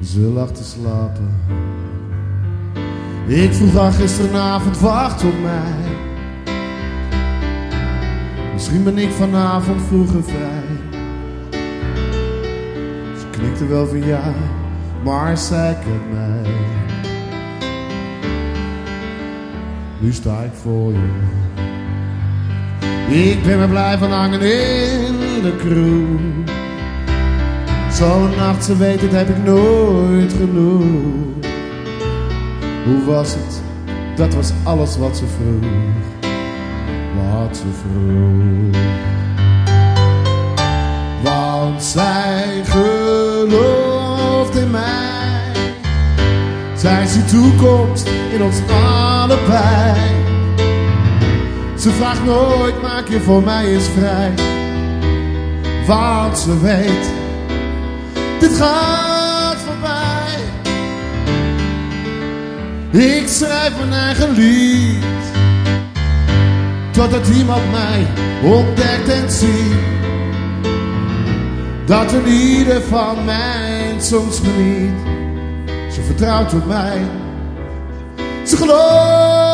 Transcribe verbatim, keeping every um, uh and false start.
Ze lag te slapen. Ik vroeg haar gisteravond, wacht op mij. Misschien ben ik vanavond vroeger vrij. Ze knikte wel van ja, maar zij kent mij. Nu sta ik voor je. Ik ben weer blijven hangen in de kroeg. Zo'n nacht, ze weet het, heb ik nooit genoeg. Hoe was het? Dat was alles wat ze vroeg. Wat ze vroeg. Want zij gelooft in mij. Zij ziet toekomst in ons allebei. Ze vraagt nooit, maak je voor mij eens vrij. Want ze weet, dit gaat voorbij. Ik schrijf mijn eigen lied, totdat iemand mij ontdekt en ziet dat een ieder van mijn songs geniet. Ze vertrouwt op mij, ze gelooft